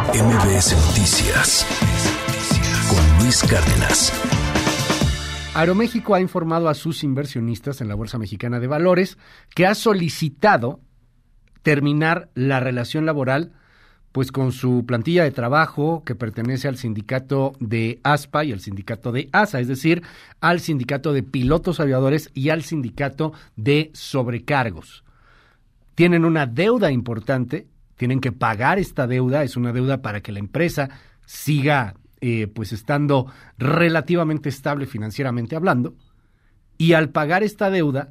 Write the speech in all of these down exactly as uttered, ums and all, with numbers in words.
M B S Noticias con Luis Cárdenas. Aeroméxico ha informado a sus inversionistas en la Bolsa Mexicana de Valores que ha solicitado terminar la relación laboral pues con su plantilla de trabajo que pertenece al sindicato de ASPA y al sindicato de ASA, es decir, al sindicato de pilotos aviadores y al sindicato de sobrecargos. Tienen una deuda importante, tienen que pagar esta deuda, es una deuda para que la empresa siga eh, pues estando relativamente estable financieramente hablando, y al pagar esta deuda,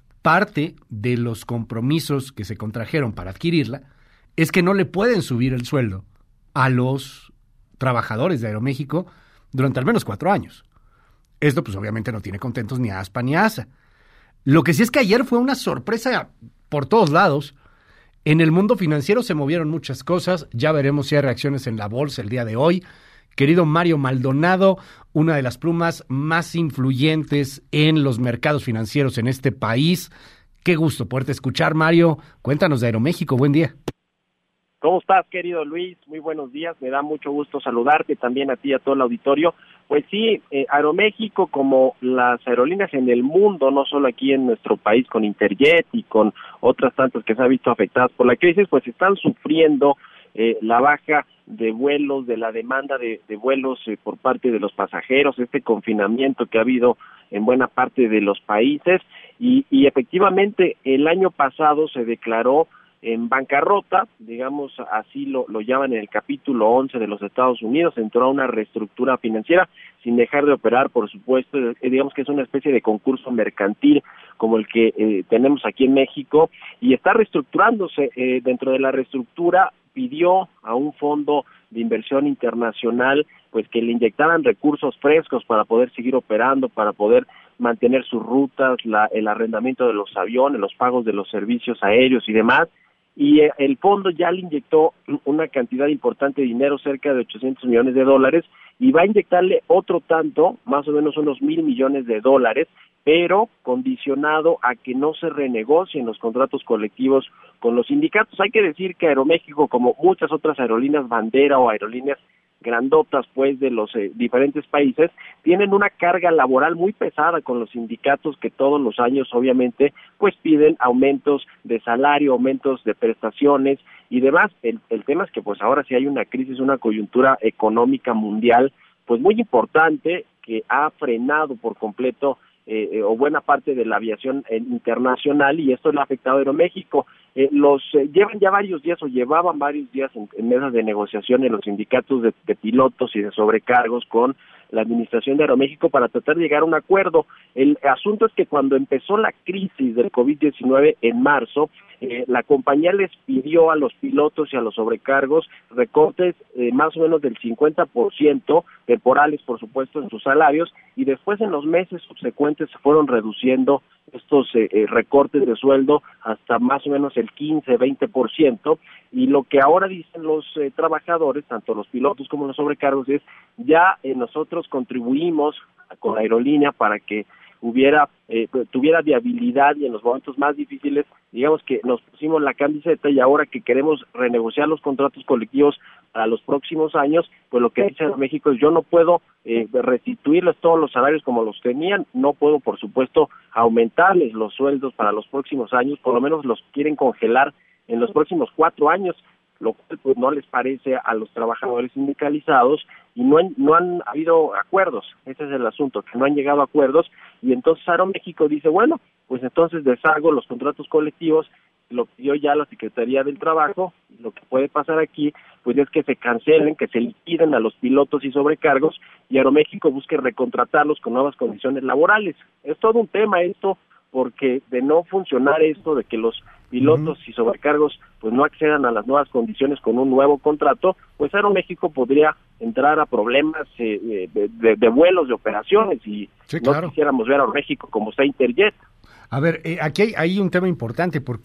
parte de los compromisos que se contrajeron para adquirirla es que no le pueden subir el sueldo a los trabajadores de Aeroméxico durante al menos cuatro años. Esto pues obviamente no tiene contentos ni a ASPA ni a ASA. Lo que sí es que ayer fue una sorpresa por todos lados. En el mundo financiero se movieron muchas cosas, ya veremos si hay reacciones en la bolsa el día de hoy. Querido Mario Maldonado, una de las plumas más influyentes en los mercados financieros en este país. Qué gusto poderte escuchar, Mario. Cuéntanos de Aeroméxico, buen día. ¿Cómo estás, querido Luis? Muy buenos días, me da mucho gusto saludarte, también a ti y a todo el auditorio. Pues sí, eh, Aeroméxico, como las aerolíneas en el mundo, no solo aquí en nuestro país con Interjet y con otras tantas que se han visto afectadas por la crisis, pues están sufriendo eh, la baja de vuelos, de la demanda de, de vuelos eh, por parte de los pasajeros, este confinamiento que ha habido en buena parte de los países, y, y efectivamente el año pasado se declaró en bancarrota, digamos así lo, lo llaman en el capítulo once de los Estados Unidos, entró a una reestructura financiera sin dejar de operar, por supuesto, digamos que es una especie de concurso mercantil como el que eh, tenemos aquí en México, y está reestructurándose. Eh, dentro de la reestructura pidió a un fondo de inversión internacional pues que le inyectaran recursos frescos para poder seguir operando, para poder mantener sus rutas, la, el arrendamiento de los aviones, los pagos de los servicios aéreos y demás. Y el fondo ya le inyectó una cantidad importante de dinero, cerca de ochocientos millones de dólares, y va a inyectarle otro tanto, más o menos unos mil millones de dólares, pero condicionado a que no se renegocien los contratos colectivos con los sindicatos. Hay que decir que Aeroméxico, como muchas otras aerolíneas bandera o aerolíneas grandotas pues de los eh, diferentes países, tienen una carga laboral muy pesada con los sindicatos que todos los años obviamente pues piden aumentos de salario, aumentos de prestaciones y demás. El, el tema es que pues ahora sí hay una crisis, una coyuntura económica mundial pues muy importante que ha frenado por completo Eh, eh, o buena parte de la aviación eh, internacional, y esto le ha afectado a Aeroméxico. Eh, los eh, llevan ya varios días o llevaban varios días en, en mesas de negociación en los sindicatos de, de pilotos y de sobrecargos con la administración de Aeroméxico para tratar de llegar a un acuerdo. El asunto es que cuando empezó la crisis del COVID diecinueve en marzo, eh, la compañía les pidió a los pilotos y a los sobrecargos recortes eh, más o menos del cincuenta por ciento, temporales por supuesto, en sus salarios, y después en los meses subsecuentes se fueron reduciendo estos eh, eh, recortes de sueldo hasta más o menos el quince, veinte por ciento, y lo que ahora dicen los eh, trabajadores, tanto los pilotos como los sobrecargos, es ya eh, nosotros contribuimos con la aerolínea para que hubiera eh, tuviera viabilidad, y en los momentos más difíciles, digamos que nos pusimos la camiseta, y ahora que queremos renegociar los contratos colectivos para los próximos años, pues lo que dice México es: yo no puedo eh, restituirles todos los salarios como los tenían, no puedo por supuesto aumentarles los sueldos para los próximos años, por lo menos los quieren congelar en los próximos cuatro años, lo cual pues no les parece a los trabajadores sindicalizados, y no han, no han habido acuerdos. Ese es el asunto, que no han llegado a acuerdos, y entonces Aeroméxico dice, bueno, pues entonces deshago los contratos colectivos, lo pidió ya la Secretaría del Trabajo. Lo que puede pasar aquí pues es que se cancelen, que se liquiden a los pilotos y sobrecargos, y Aeroméxico busque recontratarlos con nuevas condiciones laborales. Es todo un tema esto, porque de no funcionar esto, de que los pilotos uh-huh. y sobrecargos pues no accedan a las nuevas condiciones con un nuevo contrato, pues Aeroméxico podría entrar a problemas eh, de, de, de vuelos, de operaciones, y sí, claro. No quisiéramos ver a Aeroméxico como está Interjet. A ver, eh, aquí hay, hay un tema importante, porque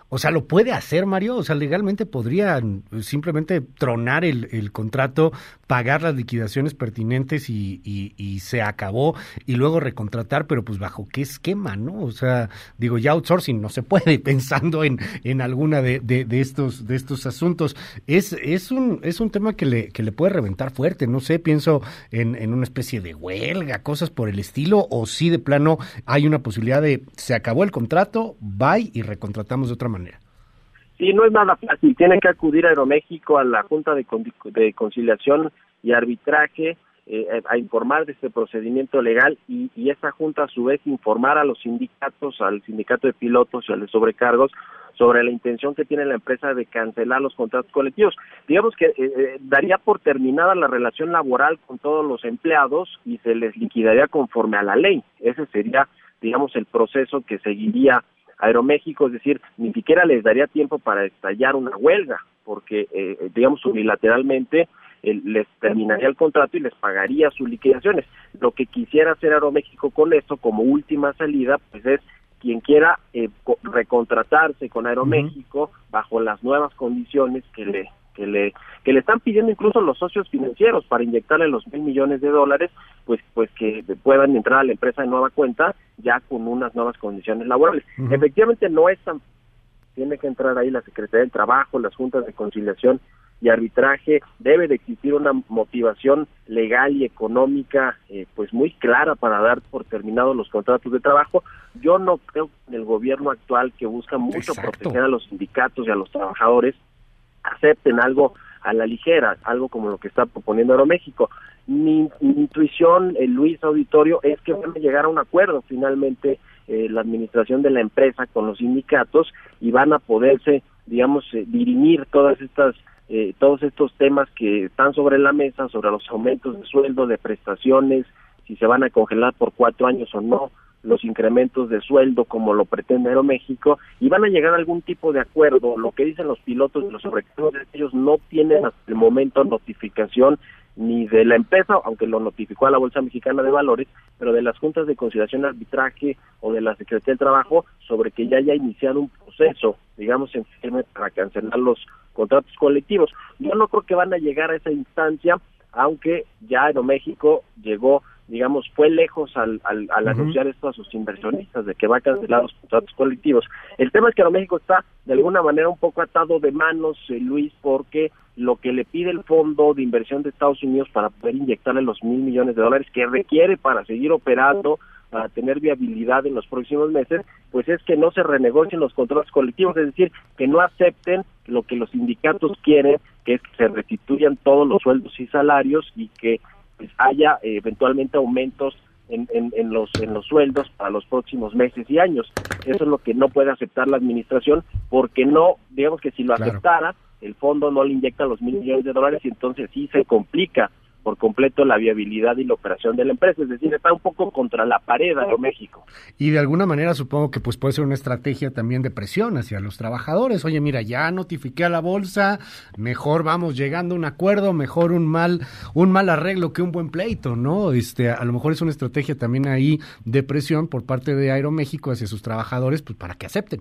O sea, ¿lo puede hacer, Mario? O sea, legalmente podrían simplemente tronar el, el contrato, pagar las liquidaciones pertinentes y, y, y se acabó, y luego recontratar, pero pues bajo qué esquema, ¿no? O sea, digo, ya outsourcing no se puede, pensando en, en alguna de, de, de estos de estos asuntos. Es es un es un tema que le que le puede reventar fuerte, no sé, pienso en, en una especie de huelga, cosas por el estilo, o si de plano hay una posibilidad de se acabó el contrato, bye, y recontratamos de otra manera. Sí, no es nada fácil. Tiene que acudir a Aeroméxico, a la Junta de, Con- de Conciliación y Arbitraje, eh, a informar de este procedimiento legal y, y esa junta a su vez informar a los sindicatos, al sindicato de pilotos y al de sobrecargos, sobre la intención que tiene la empresa de cancelar los contratos colectivos. Digamos que eh, daría por terminada la relación laboral con todos los empleados y se les liquidaría conforme a la ley. Ese sería, digamos, el proceso que seguiría Aeroméxico, es decir, ni siquiera les daría tiempo para estallar una huelga, porque, eh, digamos, unilateralmente eh, les terminaría el contrato y les pagaría sus liquidaciones. Lo que quisiera hacer Aeroméxico con esto, como última salida, pues es quien quiera eh, co- recontratarse con Aeroméxico uh-huh. bajo las nuevas condiciones que le que le que le están pidiendo incluso los socios financieros para inyectarle los mil millones de dólares, pues pues que puedan entrar a la empresa de nueva cuenta ya con unas nuevas condiciones laborales. Uh-huh. Efectivamente no es tan, tiene que entrar ahí la Secretaría del Trabajo, las juntas de conciliación y arbitraje, debe de existir una motivación legal y económica eh, pues muy clara para dar por terminados los contratos de trabajo. Yo no creo que en el gobierno actual, que busca mucho Exacto. proteger a los sindicatos y a los trabajadores, acepten algo a la ligera, algo como lo que está proponiendo Aeroméxico. Mi, mi intuición, eh, Luis Auditorio, es que van a llegar a un acuerdo finalmente eh, la administración de la empresa con los sindicatos y van a poderse, digamos, eh, dirimir todas estas eh, todos estos temas que están sobre la mesa, sobre los aumentos de sueldo, de prestaciones, si se van a congelar por cuatro años o no, los incrementos de sueldo como lo pretende Aeroméxico, y van a llegar a algún tipo de acuerdo. Lo que dicen los pilotos y los sobrecargos, ellos no tienen hasta el momento notificación ni de la empresa, aunque lo notificó a la Bolsa Mexicana de Valores, pero de las juntas de conciliación y arbitraje o de la Secretaría del Trabajo, sobre que ya haya iniciado un proceso, digamos, en firme para cancelar los contratos colectivos. Yo no creo que van a llegar a esa instancia, aunque ya Aeroméxico llegó, digamos, fue lejos al, al, al uh-huh. anunciar esto a sus inversionistas de que va a cancelar los contratos colectivos. El tema es que Aeroméxico está de alguna manera un poco atado de manos, eh, Luis, porque lo que le pide el Fondo de Inversión de Estados Unidos para poder inyectarle los mil millones de dólares que requiere para seguir operando, para tener viabilidad en los próximos meses, pues es que no se renegocien los contratos colectivos, es decir, que no acepten lo que los sindicatos quieren, que es que se restituyan todos los sueldos y salarios y que pues haya eh, eventualmente aumentos en, en, en los en los sueldos para los próximos meses y años. Eso es lo que no puede aceptar la administración, porque no, digamos que si lo claro. aceptara, el fondo no le inyecta los mil millones de dólares y entonces sí se complica por completo la viabilidad y la operación de la empresa, es decir, está un poco contra la pared Aeroméxico. Y de alguna manera supongo que pues puede ser una estrategia también de presión hacia los trabajadores. Oye, mira, ya notifiqué a la bolsa, mejor vamos llegando a un acuerdo, mejor un mal un mal arreglo que un buen pleito, ¿no? Este, a lo mejor es una estrategia también ahí de presión por parte de Aeroméxico hacia sus trabajadores, pues para que acepten.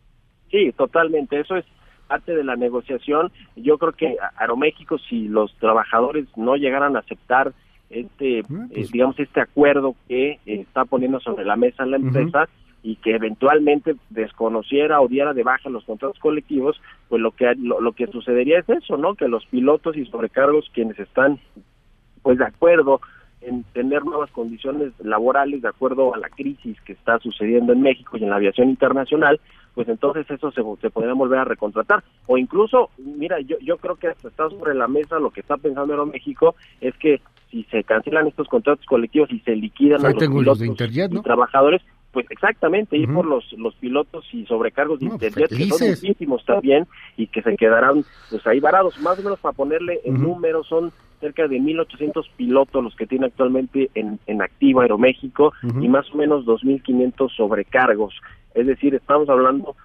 Sí, totalmente, eso es parte de la negociación. Yo creo que Aeroméxico, si los trabajadores no llegaran a aceptar este, ah, pues, eh, digamos, este acuerdo que eh, está poniendo sobre la mesa la empresa, uh-huh. y que eventualmente desconociera o diera de baja los contratos colectivos, pues lo que lo, lo que sucedería es eso, ¿no? Que los pilotos y sobrecargos, quienes están pues de acuerdo en tener nuevas condiciones laborales de acuerdo a la crisis que está sucediendo en México y en la aviación internacional, pues entonces eso se, se podría volver a recontratar. O incluso, mira, yo yo creo que hasta está sobre la mesa lo que está pensando Aeroméxico, es que si se cancelan estos contratos colectivos y se liquidan o sea, a los pilotos los de Interjet, ¿no? y trabajadores, pues exactamente, uh-huh. ir por los los pilotos y sobrecargos de no, Interjet, felices. que son muchísimos también, y que se quedarán pues ahí varados. Más o menos, para ponerle el uh-huh. número, son cerca de mil ochocientos pilotos los que tiene actualmente en, en activo Aeroméxico, uh-huh. y más o menos dos mil quinientos sobrecargos. Es decir, estamos hablando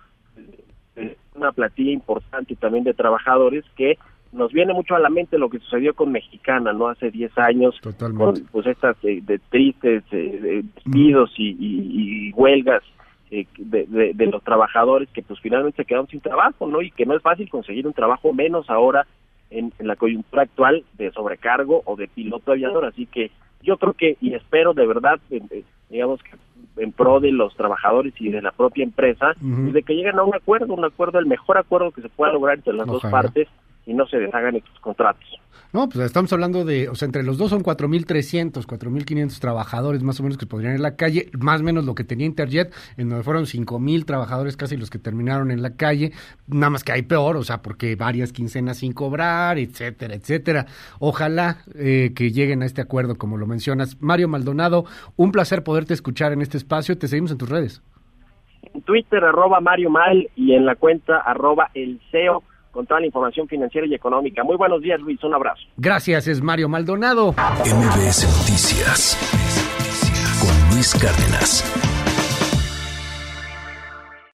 de una plantilla importante también de trabajadores, que nos viene mucho a la mente lo que sucedió con Mexicana, ¿no? Hace diez años, Totalmente. con pues estas eh, de tristes eh, de despidos uh-huh. y, y, y huelgas eh, de, de, de los trabajadores que pues finalmente se quedaron sin trabajo, ¿no? Y que no es fácil conseguir un trabajo, menos ahora en, en la coyuntura actual de sobrecargo o de piloto aviador. Así que yo creo que, y espero de verdad, eh, eh, digamos que en pro de los trabajadores y de la propia empresa, uh-huh. de que lleguen a un acuerdo, un acuerdo, el mejor acuerdo que se pueda lograr entre las Ojalá. dos partes y no se deshagan estos contratos. No, pues estamos hablando de, o sea, entre los dos son cuatro mil trescientos, cuatro mil quinientos trabajadores más o menos que podrían ir en la calle, más o menos lo que tenía Interjet, en donde fueron cinco mil trabajadores casi los que terminaron en la calle, nada más que hay peor, o sea, porque varias quincenas sin cobrar, etcétera, etcétera. Ojalá eh, que lleguen a este acuerdo, como lo mencionas. Mario Maldonado, un placer poderte escuchar en este espacio, te seguimos en tus redes. En Twitter, arroba Mario Mal, y en la cuenta, arroba el C E O, con toda la información financiera y económica. Muy buenos días, Luis, un abrazo. Gracias, es Mario Maldonado. M B S Noticias con Luis Cárdenas.